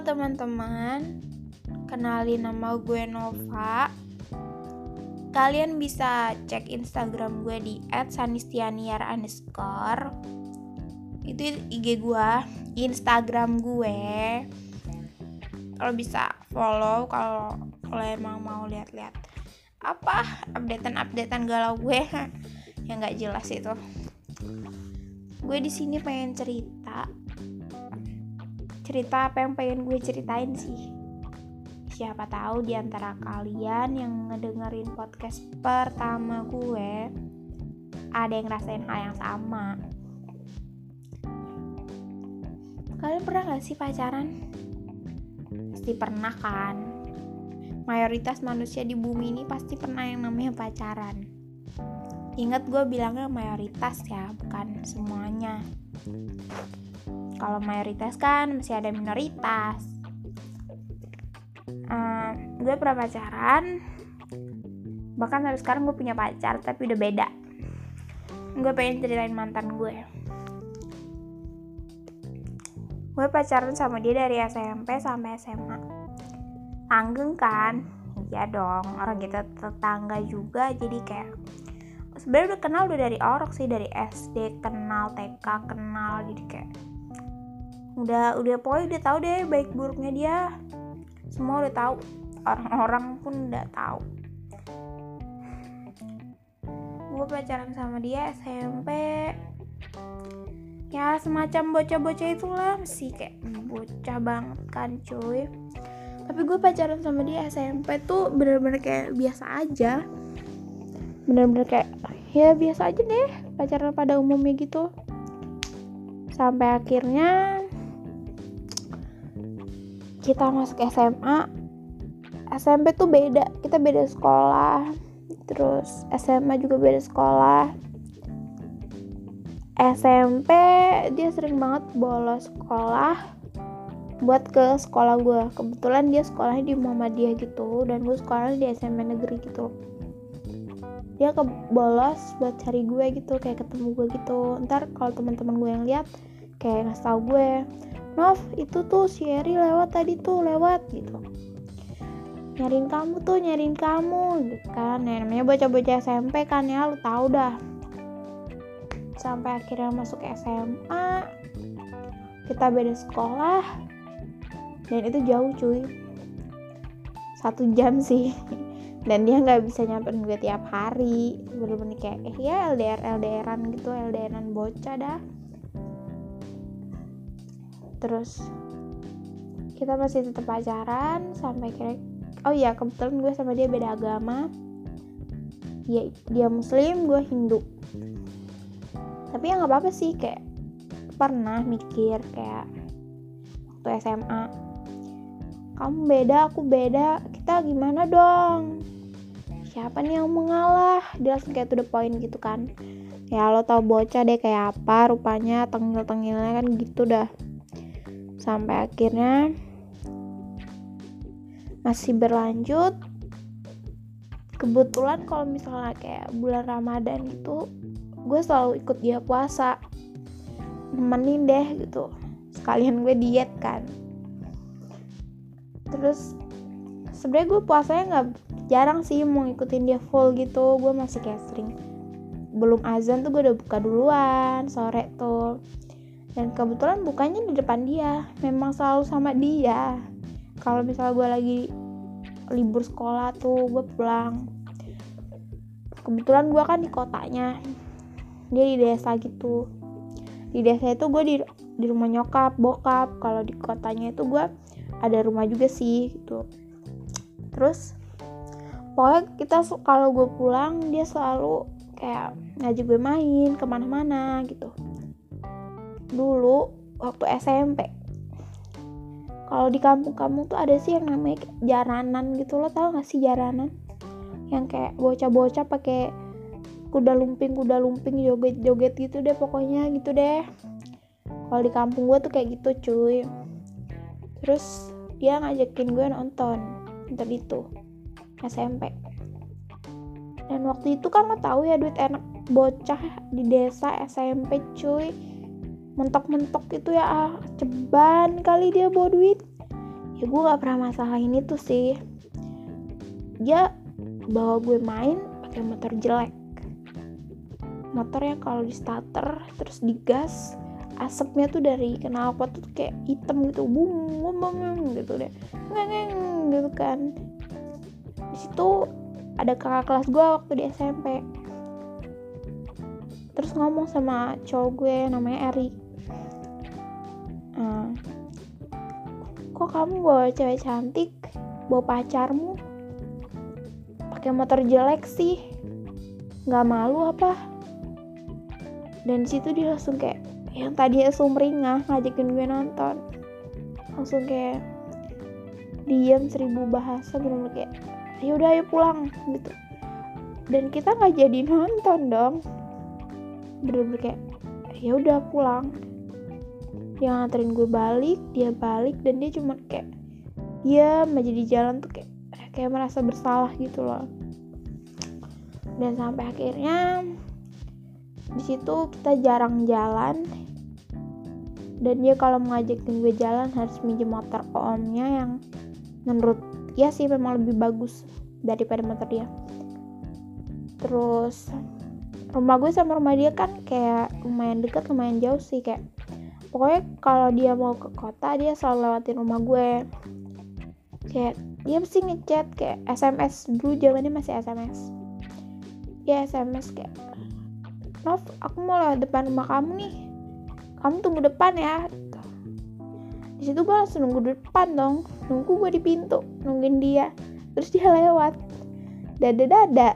Halo teman-teman, kenalin nama gue Nova. Kalian bisa cek Instagram gue di @sanistianiar_. Itu IG gue, Instagram gue. Kalau bisa follow kalau emang mau lihat-lihat apa updatean galau gue yang nggak jelas itu. Gue di sini pengen cerita apa yang pengen gue ceritain sih. Siapa tahu di antara kalian yang ngedengerin podcast pertama gue ada yang ngerasain hal yang sama. Kalian pernah gak sih pacaran? Pasti pernah kan? Mayoritas manusia di bumi ini pasti pernah yang namanya pacaran. Ingat gue bilangnya mayoritas ya, bukan semuanya. Kalau mayoritas kan masih ada minoritas. Gue pernah pacaran. Bahkan sampai sekarang gue punya pacar, tapi udah beda. Gue pengen ceritain mantan gue. Gue pacaran sama dia dari SMP sampai SMA. Langgeng kan? Iya dong, orang kita tetangga juga. Jadi kayak sebenarnya udah kenal dari orok sih, dari SD kenal, TK kenal. Jadi kayak udah pokoknya udah tahu deh baik buruknya dia, semua udah tahu, orang-orang pun udah tahu. Gue pacaran sama dia SMP, ya semacam bocah-bocah itulah, masih kayak bocah banget kan cuy. Tapi gue pacaran sama dia SMP tuh bener-bener kayak biasa aja, bener-bener kayak ya biasa aja deh, pacaran pada umumnya gitu. Sampai akhirnya kita masuk SMA. SMP tuh beda, kita beda sekolah. Terus SMA juga beda sekolah. SMP dia sering banget bolos sekolah buat ke sekolah gue. Kebetulan dia sekolahnya di Muhammadiyah gitu, dan gue sekolahnya di SMP negeri gitu. Dia bolos buat cari gue gitu, kayak ketemu gue gitu. Ntar kalau teman-teman gue yang lihat kayak ngasih tau gue, Nov, itu tuh si Eri lewat tadi tuh, lewat gitu. Nyariin kamu gitu kan. Nah, namanya bocah-bocah SMP kan ya, lu tahu dah. Sampai akhirnya masuk SMA, kita beda sekolah, dan itu jauh cuy, 1 jam sih. Dan dia nggak bisa nyamperin gue tiap hari, bener-bener kayak ya LDRan gitu, LDRan bocah dah. Terus kita masih tetap pacaran sampai kebetulan gue sama dia beda agama. Dia Muslim, gue Hindu. Tapi ya nggak apa-apa sih, kayak pernah mikir kayak waktu SMA, kamu beda, aku beda, kita gimana dong? Siapa nih yang mengalah? Dia langsung kayak to the point gitu kan. Ya lo tau bocah deh kayak apa rupanya, tengil-tengilnya kan gitu dah. Sampai akhirnya masih berlanjut. Kebetulan kalau misalnya kayak bulan Ramadan gitu, gue selalu ikut dia puasa, nemenin deh gitu, sekalian gue diet kan. Terus sebenarnya gue puasanya nggak jarang sih mau ngikutin dia full gitu. Gue masih kayak sering belum azan tuh gue udah buka duluan sore tuh. Dan kebetulan bukanya di depan dia, memang selalu sama dia. Kalau misalnya gue lagi libur sekolah tuh, gue pulang. Kebetulan gue kan di kotanya, dia di desa gitu. Di desa itu gue di rumah nyokap, bokap. Kalau di kotanya itu gue ada rumah juga sih gitu. Terus pokoknya kita kalau gue pulang, dia selalu kayak ngajak gue main kemana-mana gitu. Dulu waktu SMP, kalau di kampung-kampung tuh ada sih yang namanya jaranan gitu. Lo tau gak sih jaranan? Yang kayak bocah-bocah pakai kuda lumping joget-joget gitu deh, pokoknya gitu deh. Kalau di kampung gue tuh kayak gitu cuy. Terus dia ngajakin gue nonton itu SMP. Dan waktu itu kan lo tahu ya, duit enak bocah di desa SMP cuy. Mentok-mentok itu ya ceban kali dia bawa duit. ya gue nggak pernah masalahin itu sih. Dia bawa gue main pakai motor jelek, motornya kalau di starter terus digas, asapnya tuh dari knalpot tuh kayak hitam gitu, bum bum bum gitu deh, ngeng gitu kan. Di situ ada kakak kelas gue waktu di SMP, terus ngomong sama cowok gue namanya Eri, kok kamu bawa cewek cantik, bawa pacarmu pakai motor jelek sih, nggak malu apa? Dan situ dia langsung kayak yang tadinya sumringah ngajakin gue nonton, langsung kayak diam 1000 bahasa, bener-bener kayak yaudah ayo pulang gitu. Dan kita nggak jadi nonton dong, bener-bener kayak yaudah pulang. Dia nganterin gue balik, dia balik, dan dia cuma kayak diam aja di jalan tuh kayak merasa bersalah gitu loh. Dan sampai akhirnya di situ kita jarang jalan, dan dia kalau ngajakin gue jalan harus minjem motor omnya yang menurut dia sih memang lebih bagus daripada motor dia. Terus rumah gue sama rumah dia kan kayak lumayan dekat, lumayan jauh sih, kayak pokoknya kalau dia mau ke kota dia selalu lewatin rumah gue. Kayak dia mesti ngechat kayak SMS, dulu zamannya masih SMS. Dia SMS kayak, Nov, aku mau lewat depan rumah kamu nih, kamu tunggu depan ya. Di situ gue langsung nunggu di depan dong, nunggu gue di pintu, nungguin dia, terus dia lewat. Dada.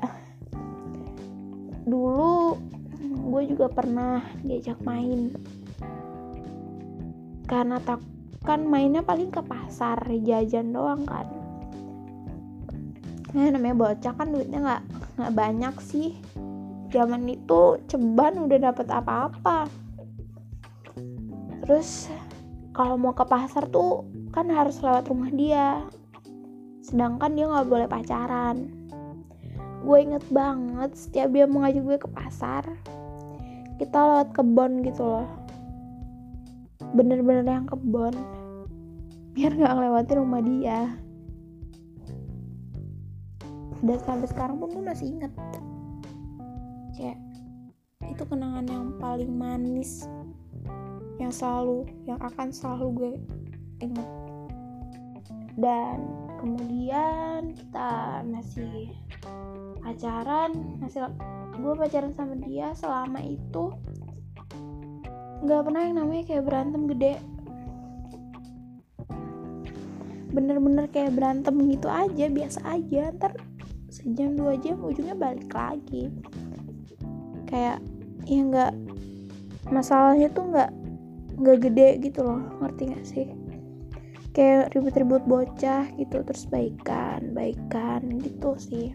Dulu gue juga pernah diajak main, karena kan mainnya paling ke pasar, jajan doang kan. Namanya bocah kan duitnya nggak banyak sih. Zaman itu ceban udah dapet apa-apa. Terus kalau mau ke pasar tuh kan harus lewat rumah dia, sedangkan dia nggak boleh pacaran. Gue inget banget setiap dia mau ngajak gue ke pasar, kita lewat kebon gitu loh, bener-bener yang kebon, biar nggak ngelewatin rumah dia. Dan sampai sekarang pun gue masih inget, kayak itu kenangan yang paling manis, yang akan selalu gue ingat. Dan kemudian kita masih pacaran, gue pacaran sama dia selama itu nggak pernah yang namanya kayak berantem gede, bener-bener kayak berantem gitu aja, biasa aja, ntar sejam 2 jam ujungnya balik lagi. Kayak ya nggak, masalahnya tuh nggak gede gitu loh, ngerti nggak sih? Kayak ribut-ribut bocah gitu, terus baikan gitu sih.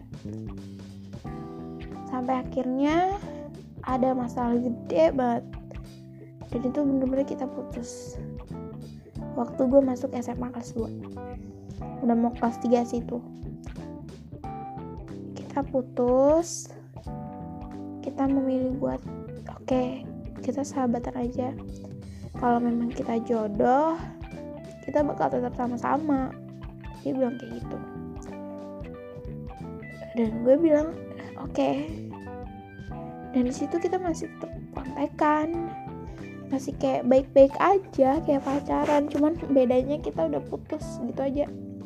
Sampai akhirnya ada masalah gede banget, dan itu bener-bener kita putus waktu gue masuk SMA kelas 2, udah mau kelas 3 situ. Kita putus, kita memilih buat oke, kita sahabatan aja, kalau memang kita jodoh kita bakal tetap sama-sama. Dia bilang kayak gitu, dan gue bilang oke. Dan di situ kita masih tetap kontekan, masih kayak baik-baik aja, kayak pacaran, cuman bedanya kita udah putus gitu aja.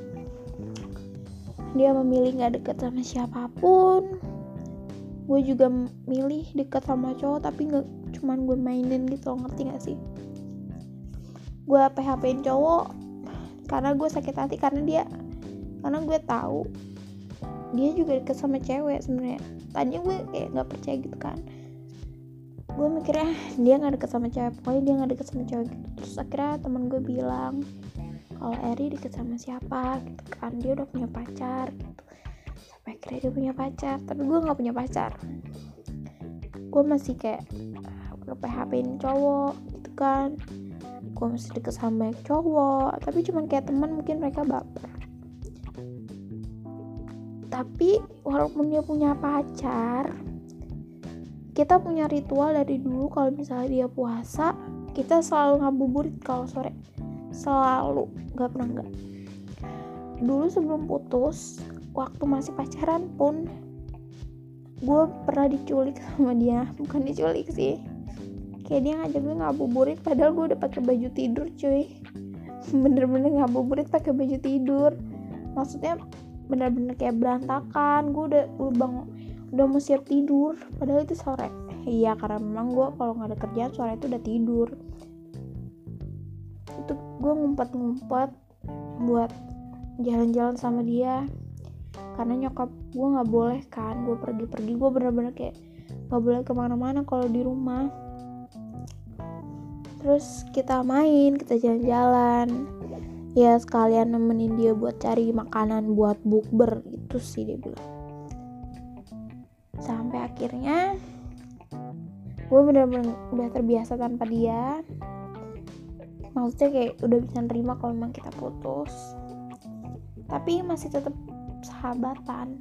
Dia memilih nggak deket sama siapapun, gue juga milih deket sama cowok, tapi nggak cuman gue mainin gitu, ngerti nggak sih? Gue PHP-in cowok karena gue sakit hati, karena gue tahu dia juga deket sama cewek sebenarnya. Tadinya gue kayak nggak percaya gitu kan, gue mikirnya dia nggak deket sama cewek, pokoknya dia nggak deket sama cewek gitu. Terus akhirnya teman gue bilang kalau Eri deket sama siapa gitu kan, dia udah punya pacar gitu. Sampai akhirnya dia punya pacar, tapi gue nggak punya pacar. Gue masih kayak PHP-in cowok gitu kan, gue masih deket sama banyak cowok, tapi cuman kayak teman, mungkin mereka baper. Tapi walaupun dia punya pacar, kita punya ritual dari dulu. Kalau misalnya dia puasa, kita selalu ngabuburit kalau sore, selalu, nggak pernah nggak. dulu sebelum putus, waktu masih pacaran pun gue pernah diculik sama dia. Bukan diculik sih, kayak dia ngajak gue ngabuburit padahal gue udah pakai baju tidur cuy. Bener-bener ngabuburit pakai baju tidur, maksudnya bener-bener kayak berantakan. Gue udah mau siap tidur padahal itu sore. Iya, karena memang gue kalau nggak ada kerjaan sore itu udah tidur. Itu gue ngumpet-ngumpet buat jalan-jalan sama dia, karena nyokap gue nggak boleh kan gue pergi-pergi. Gue bener-bener kayak nggak boleh kemana-mana kalau di rumah. Terus kita main, kita jalan-jalan, ya sekalian nemenin dia buat cari makanan buat bukber gitu sih dia bilang. Sampai akhirnya gue bener-bener udah terbiasa tanpa dia, maksudnya kayak udah bisa nerima kalau memang kita putus, tapi masih tetap sahabatan.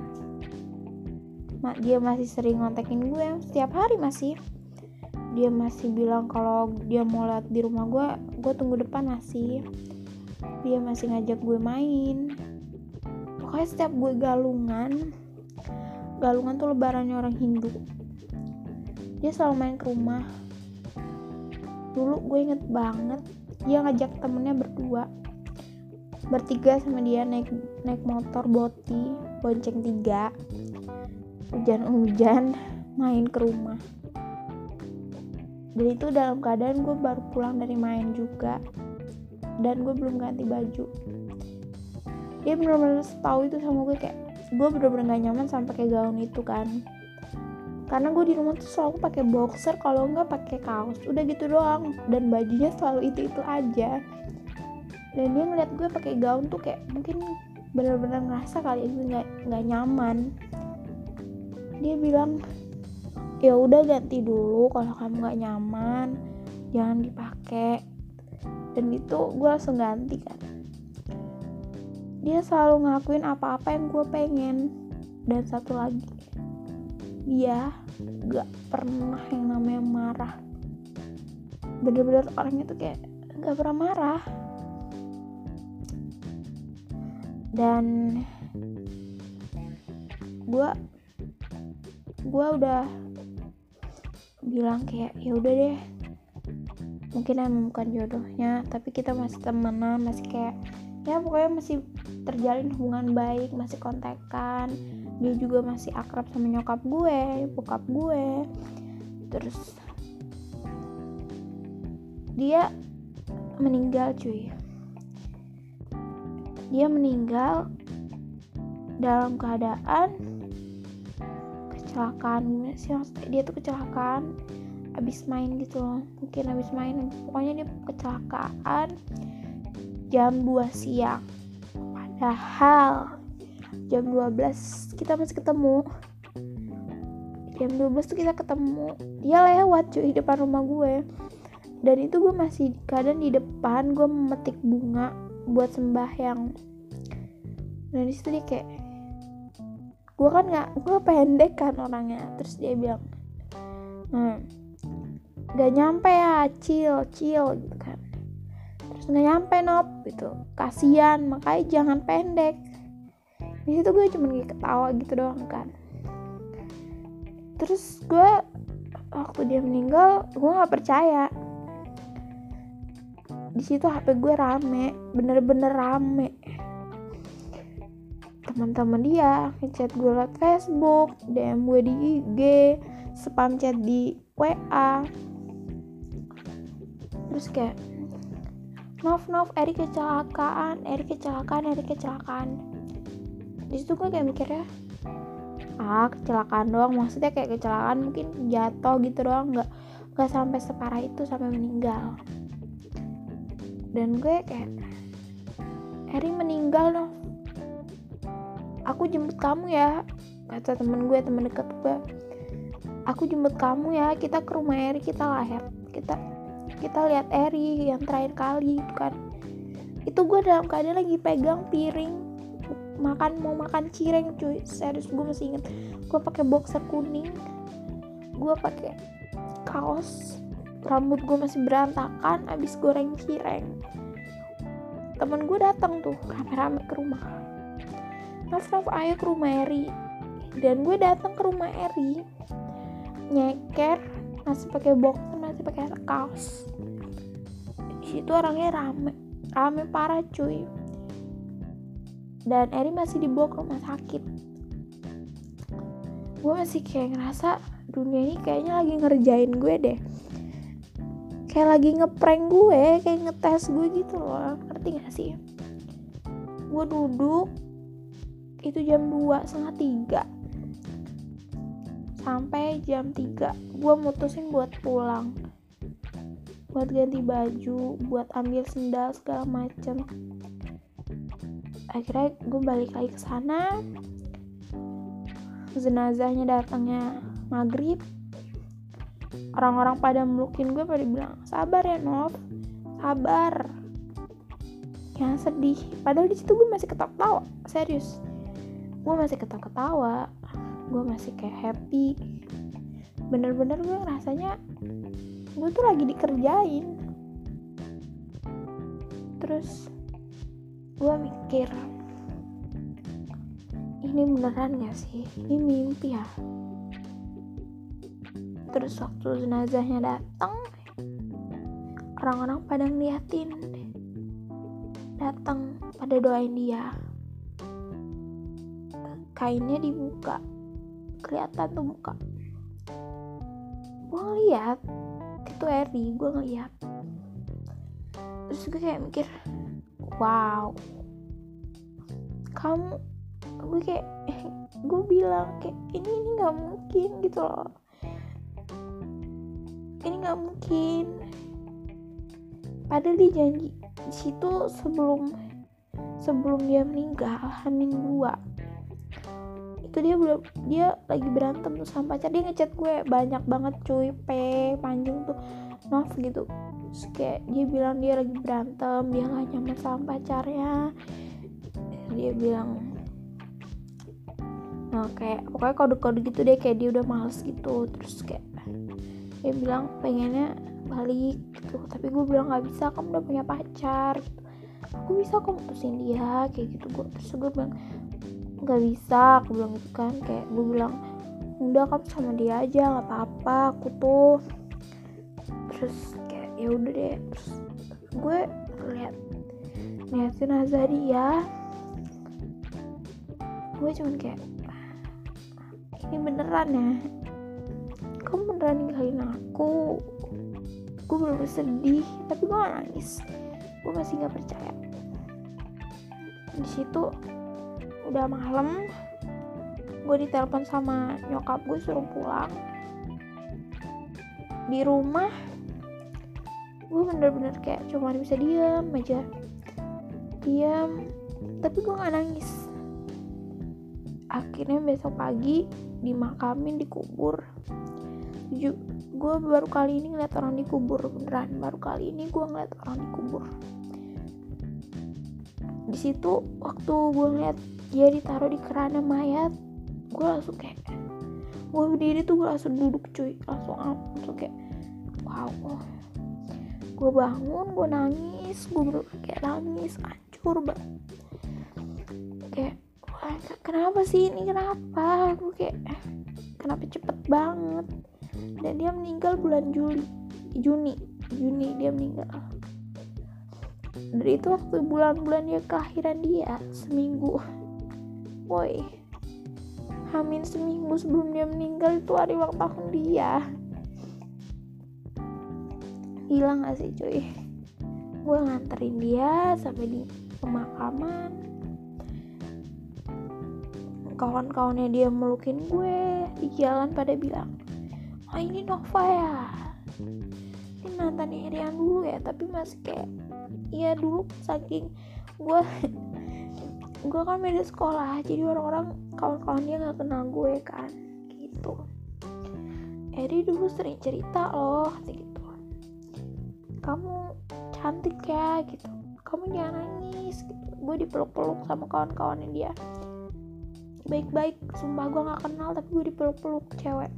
Dia masih sering ngontekin gue setiap hari, masih dia masih bilang kalau dia mau lihat di rumah gue tunggu depan. Masih dia masih ngajak gue main. Pokoknya setiap gue galungan tuh lebarannya orang Hindu, dia selalu main ke rumah. Dulu gue inget banget dia ngajak temennya bertiga sama dia naik motor boti bonceng 3, hujan-hujan main ke rumah. Dan itu dalam keadaan gue baru pulang dari main juga, dan gue belum ganti baju. Dia bener-bener tahu itu sama gue, kayak gue bener-bener gak nyaman sama pakai gaun itu kan, karena gue di rumah tuh selalu pakai boxer, kalau enggak pakai kaos, udah gitu doang, dan bajunya selalu itu aja. Dan dia ngeliat gue pakai gaun tuh kayak mungkin bener-bener ngerasa kali gue nggak nyaman. Dia bilang, ya udah ganti dulu, kalau kamu nggak nyaman jangan dipakai. Dan itu gue langsung ganti kan. Dia selalu ngelakuin apa-apa yang gue pengen. Dan satu lagi, dia gak pernah yang namanya marah. Bener-bener orangnya tuh kayak gak pernah marah. Dan gue udah bilang kayak ya udah deh, mungkin emang bukan jodohnya, tapi kita masih temenan, masih kayak ya pokoknya masih terjalin hubungan baik, masih kontekan. Dia juga masih akrab sama nyokap gue, bokap gue. Terus dia meninggal cuy. Dia meninggal dalam keadaan kecelakaan. Gimana sih maksudnya, dia tuh kecelakaan abis main gitu loh, mungkin abis main, pokoknya dia kecelakaan jam 2 siang, padahal jam 12 kita masih ketemu. Jam 12 tuh kita ketemu, dia lewat cuy depan rumah gue, dan itu gue masih keadaan di depan, gue memetik bunga buat sembahyang. Dan disitu dia kayak, gue pendek kan orangnya, terus dia bilang, gak nyampe ya, chill gitu kan. Terus gak nyampe nop gitu, kasian, makanya jangan pendek. Di situ gue cuma ketawa gitu doang kan. Terus gue waktu dia meninggal, gue nggak percaya. Di situ HP gue rame, bener-bener rame. Teman-teman dia ngechat gue lewat Facebook, DM gue di IG, spam chat di WA. Terus kayak, Nov, Eri kecelakaan. Di situ gue kayak mikirnya, kecelakaan doang, maksudnya kayak kecelakaan mungkin jatuh gitu doang, nggak sampai separah itu sampai meninggal. Dan gue kayak, Eri meninggal Nov, aku jemput kamu ya, kata temen deket gue, aku jemput kamu ya, kita ke rumah Eri, kita lihat Eri yang terakhir kali itu kan. Itu gue dalam keadaan lagi pegang piring mau makan cireng cuy, serius gue masih inget. Gue pakai boxer kuning, gue pakai kaos, rambut gue masih berantakan abis goreng cireng. temen gue datang tuh rame-rame ke rumah, Nof ayo ke rumah Eri. Dan gue datang ke rumah Eri, nyeker, masih pakai boxer, masih pakai kaos. Di situ orangnya rame parah cuy. Dan Eri masih dibawa ke rumah sakit. Gue masih kayak ngerasa dunia ini kayaknya lagi ngerjain gue deh, kayak lagi ngeprank gue, kayak ngetes gue gitu loh, ngerti gak sih? Gue duduk itu jam 2:30 sampai jam 3 gue mutusin buat pulang, buat ganti baju, buat ambil sendal segala macem. Akhirnya gue balik lagi ke sana. Jenazahnya datangnya maghrib. Orang-orang pada melukin gue, pada bilang sabar ya Nov, sabar, jangan sedih. Padahal di situ gue masih ketawa, serius. Gue masih ketawa, gue masih kayak happy. Bener-bener gue ngerasanya gue tuh lagi dikerjain. Terus gue mikir, ini beneran gak sih? Ini mimpi ya? Terus waktu jenazahnya datang, orang-orang pada ngeliatin, datang pada doain dia. Kainnya dibuka, kelihatan tuh muka. Gue ngeliat itu Eri, gue ngeliat. Terus gue kayak mikir, wow, kamu, gue kayak gue bilang kayak ini nggak mungkin gitu loh, ini nggak mungkin. Padahal dia janji di situ sebelum dia meninggal H-2 itu dia lagi berantem tuh sama pacar. Dia ngechat gue banyak banget cuy, panjang tuh Nov gitu. Terus kayak dia bilang dia lagi berantem, dia gak nyaman sama pacarnya. Dia bilang kayak pokoknya kode-kode gitu deh, kayak dia udah males gitu. Terus kayak dia bilang pengennya balik gitu, tapi gue bilang gak bisa, kamu udah punya pacar gitu. Aku bisa kok mutusin dia kayak gitu. Terus gue bilang gak bisa, aku bilang gitu kan. Kayak gue bilang udah kamu sama dia aja, gak apa-apa aku tuh. Terus kayak ya udah deh. Terus gue lihat jenazah dia, gue cuman kayak ini beneran ya, kamu beneran ninggalin aku. Gue belum sedih tapi gue gak nangis, gue masih gak percaya. Di situ udah malam, gue ditelepon sama nyokap gue suruh pulang. Di rumah gue bener-bener kayak cuma bisa diam, tapi gue gak nangis. Akhirnya besok pagi dimakamin, dikubur. Gue baru kali ini ngeliat orang dikubur, beneran baru kali ini gue ngeliat orang dikubur. Di situ waktu gue ngeliat dia ditaruh di keranda mayat, gue langsung kayak, gue berdiri tuh gue langsung duduk cuy, langsung kayak wow. Gue bangun, gue nangis, gue kayak nangis hancur banget. Kayak kenapa sih ini, kenapa? Gue kayak kenapa cepet banget. Dan dia meninggal bulan Juni dia meninggal. Dari itu waktu bulan-bulan dia kelahiran dia seminggu, woi, hamin seminggu sebelum dia meninggal itu hari ulang tahun dia. Hilang gak sih cuy? Gue nganterin dia sampai di pemakaman. Kawan-kawannya dia melukin gue di jalan, pada bilang, oh ini Nova ya, ini mantan Irian dulu ya. Tapi masih kayak, iya dulu saking gue kan beda sekolah, jadi orang-orang kawan-kawan dia nggak kenal gue kan gitu. Eri dulu sering cerita loh gitu, kamu cantik ya gitu, kamu jangan nangis gitu. Gue dipeluk-peluk sama kawan-kawannya dia, baik-baik, sumpah gue nggak kenal tapi gue dipeluk-peluk cewek.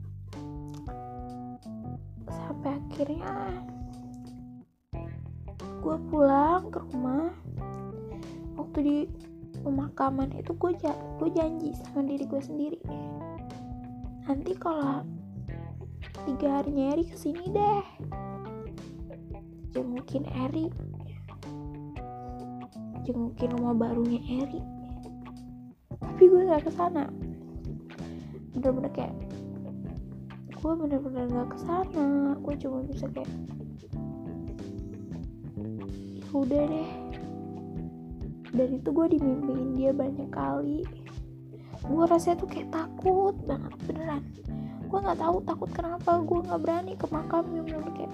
Sampai akhirnya gue pulang ke rumah, waktu di pemakaman itu gue janji sama diri gue sendiri, nanti kalau 3 harinya Eri kesini deh, jengukin Eri, jengukin rumah barunya Eri. Tapi gue gak kesana, bener-bener kayak gue bener-bener gak kesana. Gue cuma bisa kayak ya udah deh. Dan itu gue dimimpiin dia banyak kali. Gue rasanya tuh kayak takut banget, beneran. Gue nggak tahu takut kenapa. Gue nggak berani ke makamnya, bener-bener kayak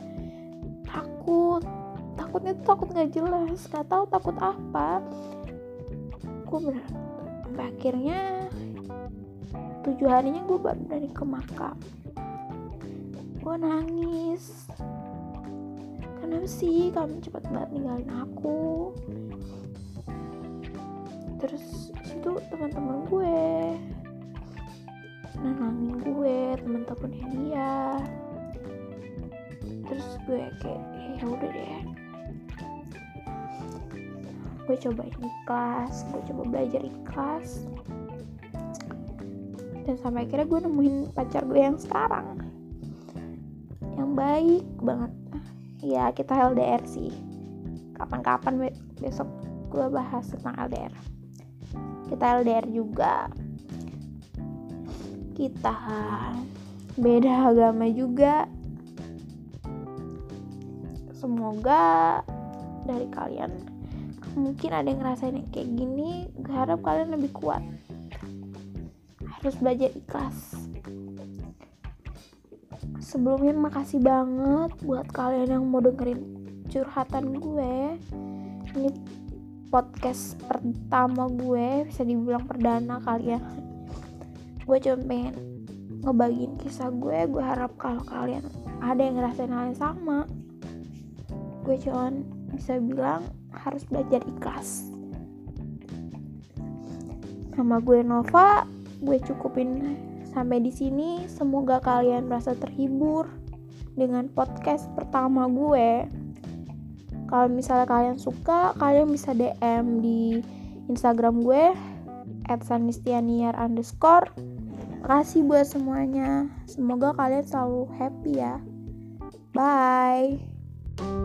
takutnya tuh takut nggak jelas, nggak tahu takut apa. Gue bener sampai akhirnya 7 harinya gue baru berani ke makam. Gue nangis, kenapa sih kamu cepat banget ninggalin aku? Terus situ teman-teman gue nenangin gue, teman-temannya dia. Terus gue kayak ya udah deh, gue coba ikhlas, gue coba belajar ikhlas. Dan sampai akhirnya gue nemuin pacar gue yang sekarang, yang baik banget. Ya kita LDR sih, kapan-kapan besok gue bahas tentang LDR. Kita LDR juga, kita beda agama juga. Semoga dari kalian mungkin ada yang ngerasain yang kayak gini. Gue harap kalian lebih kuat, harus belajar ikhlas. Sebelumnya makasih banget buat kalian yang mau dengerin curhatan gue. Ini podcast pertama gue, bisa dibilang perdana kali ya. Gue cuma pengen ngebagiin kisah gue. Gue harap kalau kalian ada yang ngerasain hal yang sama, gue cuma bisa bilang harus belajar ikhlas. Nama gue Nova, gue cukupin sampai di sini. Semoga kalian merasa terhibur dengan podcast pertama gue. Kalau misalnya kalian suka, kalian bisa DM di Instagram gue @sanistianiar_. Makasih buat semuanya. Semoga kalian selalu happy ya. Bye.